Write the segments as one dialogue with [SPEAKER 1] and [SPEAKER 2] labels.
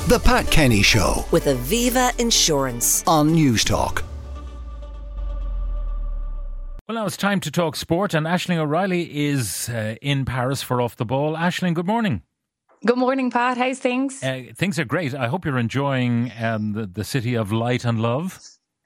[SPEAKER 1] The Pat Kenny Show
[SPEAKER 2] with Aviva Insurance
[SPEAKER 1] on Newstalk.
[SPEAKER 3] Well, now it's time to talk sport, and Aisling O'Reilly is in Paris for Off the Ball. Aisling, good morning.
[SPEAKER 4] Good morning, Pat. How's things?
[SPEAKER 3] Things are great. I hope you're enjoying the city of light and love.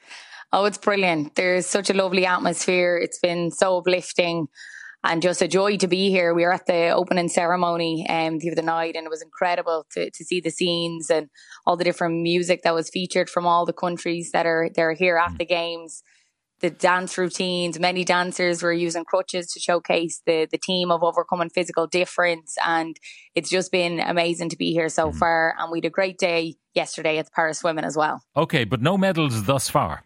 [SPEAKER 4] Oh, it's brilliant. There's such a lovely atmosphere. It's been so uplifting and just a joy to be here. We were at the opening ceremony the other night, and it was incredible to see the scenes and all the different music that was featured from all the countries that are here at the games. The dance routines, many dancers were using crutches to showcase the team of overcoming physical difference. And it's just been amazing to be here so far. And we had a great day yesterday at the Paris Swimming as well. Okay,
[SPEAKER 3] but no medals thus far.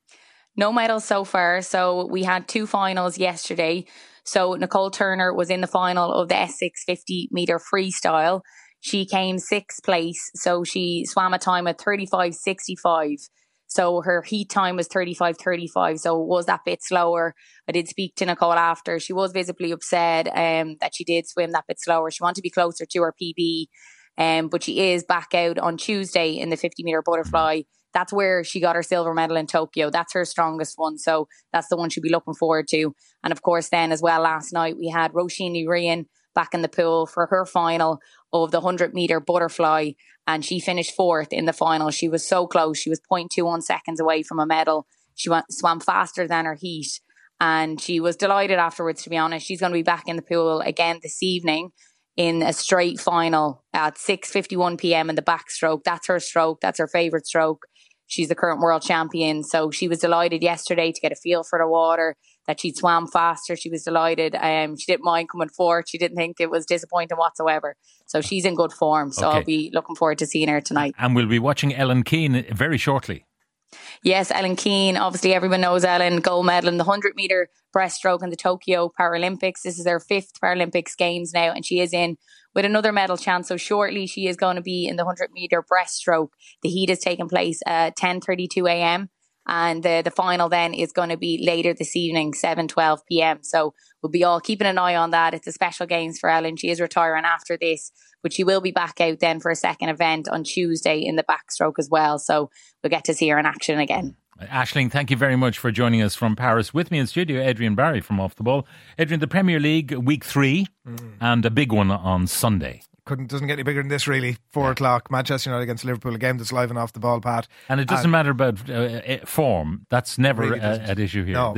[SPEAKER 4] No medals so far. So we had two finals yesterday. So Nicole Turner was in the final of the S650 metre freestyle. She came sixth place. So she swam a time at 35.65. So her heat time was 35.35. So it was that bit slower. I did speak to Nicole after. She was visibly upset that she did swim that bit slower. She wanted to be closer to her PB. But she is back out on Tuesday in the 50 metre butterfly. That's where she got her silver medal in Tokyo. That's her strongest one. So that's the one she'll be looking forward to. And of course, then as well, last night we had Roisin Rian back in the pool for her final of the 100 metre butterfly. And she finished fourth in the final. She was so close. She was 0.21 seconds away from a medal. She swam faster than her heat. And she was delighted afterwards, to be honest. She's going to be back in the pool again this evening in a straight final at 6:51 p.m. in the backstroke. That's her stroke. That's her favourite stroke. She's the current world champion. So she was delighted yesterday to get a feel for the water, that she'd swam faster. She was delighted. She didn't mind coming fourth. She didn't think it was disappointing whatsoever. So she's in good form. So I'll be looking forward to seeing her tonight.
[SPEAKER 3] And we'll be watching Ellen Keane very shortly.
[SPEAKER 4] Yes, Ellen Keane. Obviously, everyone knows Ellen. Gold medal in the 100 metre breaststroke in the Tokyo Paralympics. This is her fifth Paralympics Games now, and she is in with another medal chance. So shortly, she is going to be in the 100 metre breaststroke. The heat is taking place at 10:32 a.m. And the final then is going to be later this evening, 7:12 p.m. So we'll be all keeping an eye on that. It's a special games for Ellen. She is retiring after this, but she will be back out then for a second event on Tuesday in the backstroke as well. So we'll get to see her in action again.
[SPEAKER 3] Aisling, thank you very much for joining us from Paris. With me in studio, Adrian Barry from Off the Ball. Adrian, the Premier League, week 3, and a big one on Sunday.
[SPEAKER 5] Doesn't get any bigger than this, really. 4 o'clock, Manchester United against Liverpool, a game that's live and off the ball, Pat.
[SPEAKER 3] And it doesn't matter about form. That's never
[SPEAKER 5] really
[SPEAKER 3] an issue here.
[SPEAKER 5] No,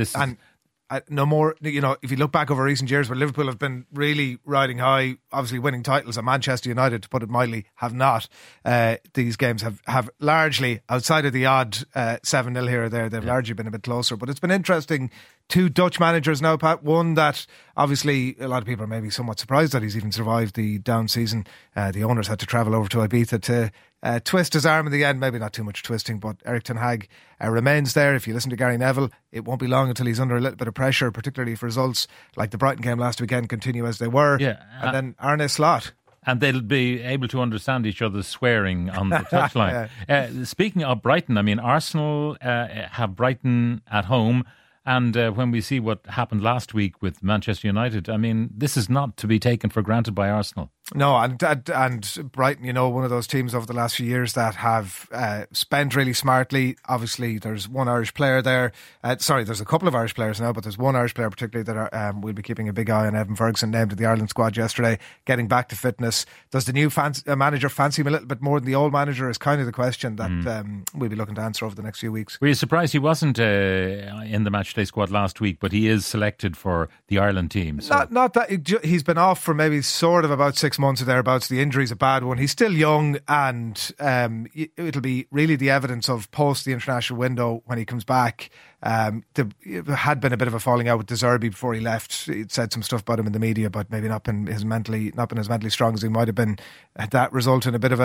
[SPEAKER 5] no more, if you look back over recent years where Liverpool have been really riding high, obviously winning titles, and Manchester United, to put it mildly, have not. These games have largely, outside of the odd 7-0 here or there, they've largely been a bit closer. But it's been interesting. 2 Dutch managers now, Pat. One that obviously a lot of people are maybe somewhat surprised that he's even survived the down season. The owners had to travel over to Ibiza to twist his arm in the end. Maybe not too much twisting, but Erik ten Hag remains there. If you listen to Gary Neville, it won't be long until he's under a little bit of pressure, particularly if results like the Brighton game last weekend continue as they were. And then Arne Slot.
[SPEAKER 3] And they'll be able to understand each other's swearing on the touchline. Speaking of Brighton, I mean, Arsenal have Brighton at home. And when we see what happened last week with Manchester United, I mean, this is not to be taken for granted by Arsenal.
[SPEAKER 5] No, and Brighton, one of those teams over the last few years that have spent really smartly. Obviously, there's one Irish player there. There's a couple of Irish players now, but there's one Irish player particularly that we'll be keeping a big eye on. Evan Ferguson, named to the Ireland squad yesterday, getting back to fitness. Does the new manager fancy him a little bit more than the old manager is kind of the question that we'll be looking to answer over the next few weeks.
[SPEAKER 3] Were you surprised he wasn't in the matchday squad last week, but he is selected for the Ireland team? So.
[SPEAKER 5] Not that he's been off for maybe sort of about 6 months or thereabouts. The injury's a bad one. He's still young, and it'll be really the evidence of post the international window when he comes back. There had been a bit of a falling out with De Zerbi before he left. He'd said some stuff about him in the media, but maybe not been as mentally strong as he might have been. That result in a bit of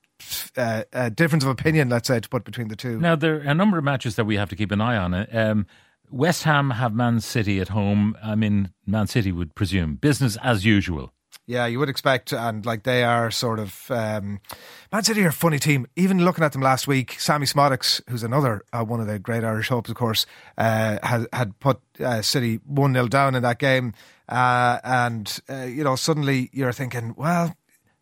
[SPEAKER 5] a difference of opinion, let's say, to put between the two.
[SPEAKER 3] Now, there are a number of matches that we have to keep an eye on. West Ham have Man City at home. I mean, Man City would presume business as usual.
[SPEAKER 5] Yeah, you would expect, and like they are sort of Man City are a funny team. Even looking at them last week, Sammy Smodics, who's another one of the great Irish hopes, of course, had put City 1-0 down in that game, and suddenly you're thinking, well,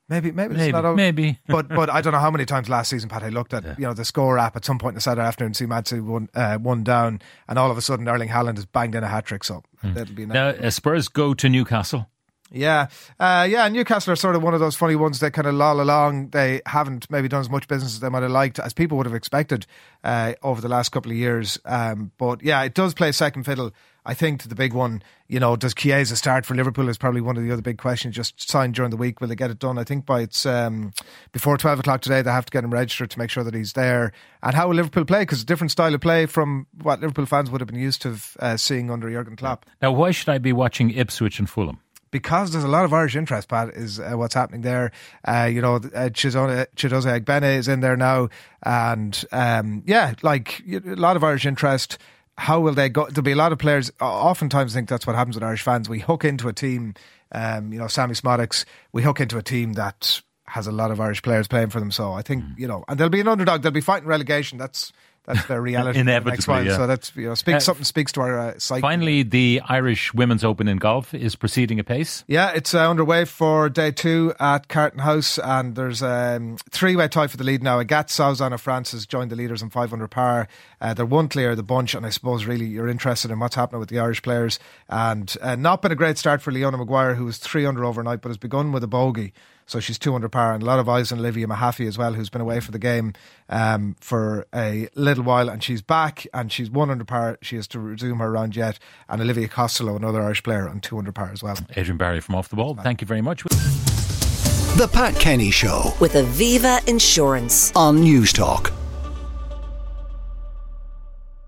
[SPEAKER 5] Maybe it's not out.
[SPEAKER 3] Maybe.
[SPEAKER 5] But I don't know how many times last season, Pat, I looked at the score app at some point in the Saturday afternoon and see Man City one down, and all of a sudden Erling Haaland has banged in a hat-trick, so that'll be nice.
[SPEAKER 3] Now, Spurs go to Newcastle.
[SPEAKER 5] Yeah, Newcastle are sort of one of those funny ones that kind of loll along. They haven't maybe done as much business as they might have liked, as people would have expected over the last couple of years. But yeah, it does play second fiddle, I think, to the big one. Does Chiesa start for Liverpool is probably one of the other big questions. Just signed during the week. Will they get it done? I think by before 12 o'clock today, they have to get him registered to make sure that he's there. And how will Liverpool play? Because it's a different style of play from what Liverpool fans would have been used to seeing under Jurgen Klopp.
[SPEAKER 3] Now, why should I be watching Ipswich and Fulham?
[SPEAKER 5] Because there's a lot of Irish interest, Pat, is what's happening there. Chidozie Egbene is in there now. And a lot of Irish interest. How will they go? There'll be a lot of players. Oftentimes, I think that's what happens with Irish fans. We hook into a team, Sammy Smodics, we hook into a team that has a lot of Irish players playing for them. So I think, and they'll be an underdog. They'll be fighting relegation. That's their reality.
[SPEAKER 3] Inevitably, yeah.
[SPEAKER 5] So that's something speaks to our psyche.
[SPEAKER 3] Finally, the Irish Women's Open in golf is proceeding apace.
[SPEAKER 5] Yeah, it's underway for day 2 at Carton House, and there's a 3-way tie for the lead now. Agathe Souzan of France has joined the leaders on 500 par. They're one clear of the bunch, and I suppose really you're interested in what's happening with the Irish players. And not been a great start for Leona Maguire, who was 3 under overnight, but has begun with a bogey. So she's 2 under par, and a lot of eyes on Olivia Mahaffey as well, who's been away for the game for a little while, and she's back, and she's 1 under par. She has to resume her round yet. And Olivia Costello, another Irish player, on 2 under par as well.
[SPEAKER 3] Adrian Barry from Off the Ball, thank you very much.
[SPEAKER 1] The Pat Kenny Show
[SPEAKER 2] with Aviva Insurance
[SPEAKER 1] on News Talk.